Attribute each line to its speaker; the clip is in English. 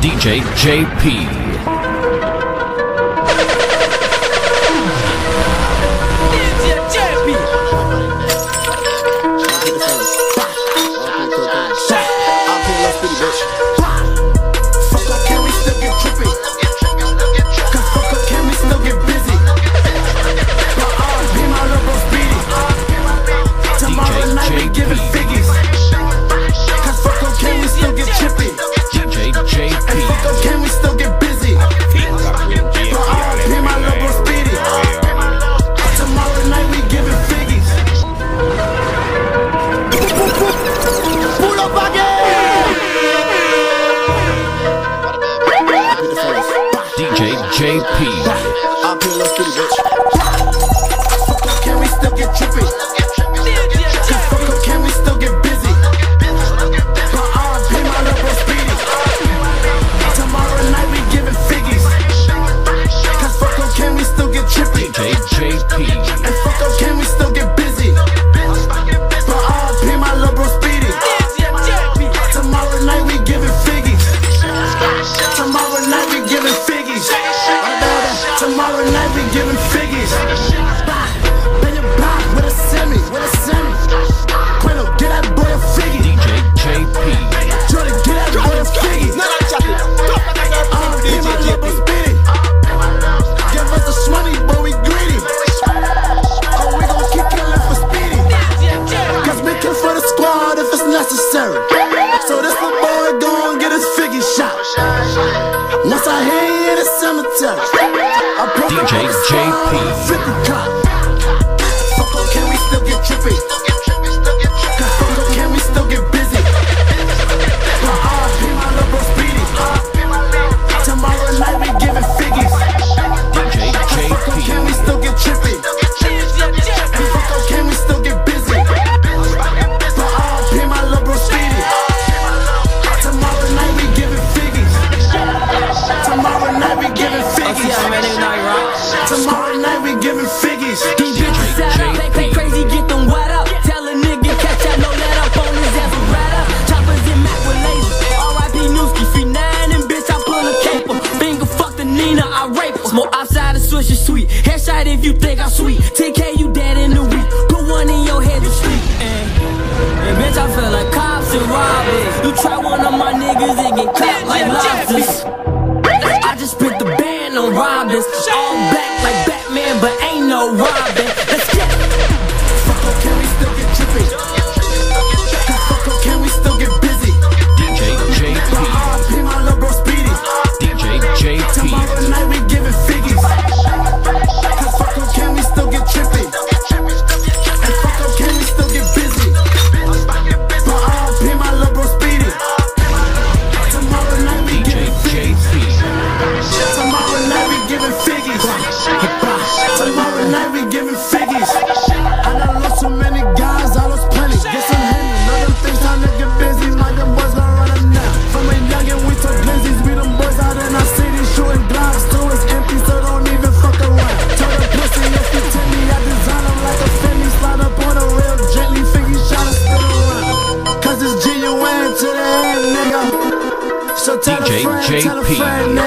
Speaker 1: DJ JP. JP.
Speaker 2: I'll peel up city, bitch. Fuck up, can we still get trippy? Fuck up, can we still get busy? But I'll pay my little bro Speedy. Tomorrow night we giving figgies. Cause fuck up, can we still get trippy?
Speaker 1: DJ JP.
Speaker 2: And fuck up, can we still get busy? But I'll pay my little bro Speedy. Tomorrow night we giving figgies. Tomorrow night we giving figgies. Tomorrow night we giving figgies. Bend your block with a semi. Quino, get that boy a figgy.
Speaker 1: DJ JP.
Speaker 2: Jordan, get that boy a figgy. Be my little Speedy. Give us the money, but we greedy. Oh, we gon' keep killing for Speedy. Cause we kill for the squad if it's necessary. So this little boy gon' get his figgy shot. Once I hear you in the cemetery,
Speaker 1: DJ JP.
Speaker 2: 50 cop. Fuck up, can we still get trippy? Cause fuck up, can we still get busy? But I'll be my little bro Speedy. Tomorrow night we giving figgies.
Speaker 1: DJ JP.
Speaker 2: Fuck up, can we still get trippy? And fuck up, can we still get busy? But I'll be my little bro Speedy. Tomorrow night we giving figgies. Tomorrow night we giving figgies. Tomorrow night we giving figgies.
Speaker 3: These bitches set up, play crazy, get them wet up. Tell a nigga catch that, no let up on his ass a rat up. Choppers in Mac with lasers. R.I.P. Newski, free 9 and bitch, I pull a caper. Finger fuck the Nina, I rape her. Smoke outside the Swish is sweet. Headshot if you think I'm sweet. 10K, you dead in a week. Put one in your head to sleep. And bitch, I feel like cops and robbers. You try one of my niggas and get caught like lobsters. I just spit the band on robbers. All black like Batman, but ain't no Robin. Let's get it.
Speaker 2: Fuck up, can we still get trippy? Cause fuck up, can we still get busy?
Speaker 1: DJ JP.
Speaker 2: But I'll pay my little bro Speedy.
Speaker 1: DJ JP.
Speaker 2: Tomorrow night we giving figgies. Cause fuck up, can we still get trippy? And fuck up, can we still get busy? But I'll pay my little bro Speedy. Tomorrow night we
Speaker 1: DJ
Speaker 2: giving figgies.
Speaker 1: JP.
Speaker 2: Tomorrow night we giving figgies. Tomorrow night we giving figgies. I done lost so many guys, I lost plenty. Get some Henny, know them things time to get busy. Like them boys gon' run them now. From a youngin' we took glizzies. We them boys out in our city shooting blocks. Too is empty, so don't even fuck around. Tell the pussy if you tell me I design them like a Fendi. Slide up on a real gently, figgy shot and spin around. Cause it's genuine to the end, nigga. So tell
Speaker 1: DJ
Speaker 2: a friend, tell a
Speaker 1: JP.
Speaker 2: friend,